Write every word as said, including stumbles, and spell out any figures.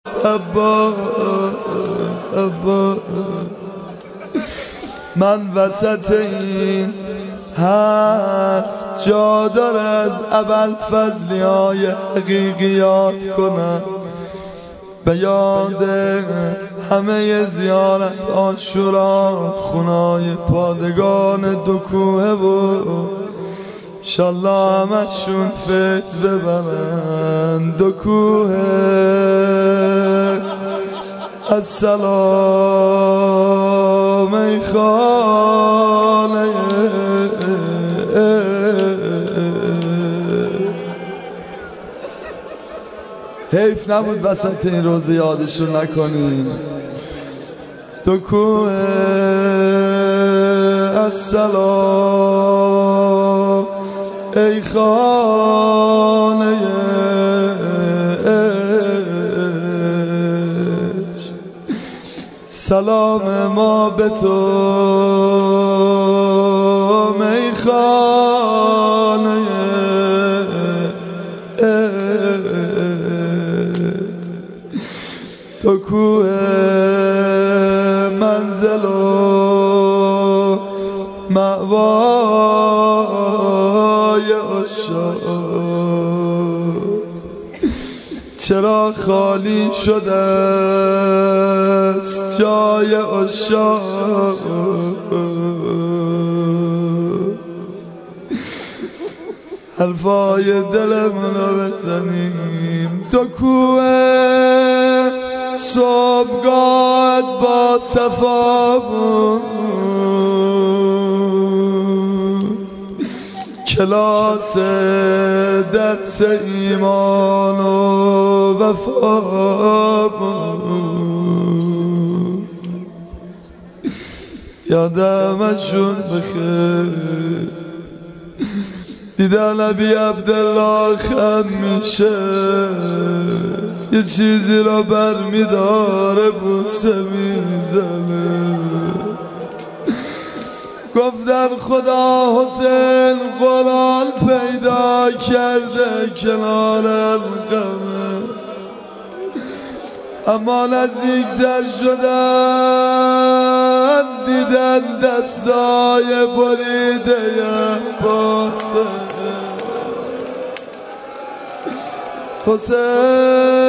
عباس عباس. من وسط این هفت جا داره از ابوالفضلی های حقیقیات کنم، به یاد همه زیارت عاشورا خونای پادگان دو کوه و انشالله همشون فیض ببرن دو کوه. السلام ای خانه حیف نبود وسط این روز یادشون نکنیم دو کوه. السلام ای خانه عشق، سلام ما به تو ای خانه دو کوه منزل و مأوای عشاق. چرا خالی شده است جای عشاق؟ حرفای دلمون رو بزنیم دو کوه. صبحگاهت با صفا بود، کلاس درس ایمان و وفا بود. یادمشون بخیر دیدن ابی عبدالله خم میشه، یه چیزی را بر میداره بوسه میزنه. گفتن خدا حسین قرآن پیدا کرده کنار القمه، اما نزدیکتر شدن دیدن دستای بریده عباسه. حسین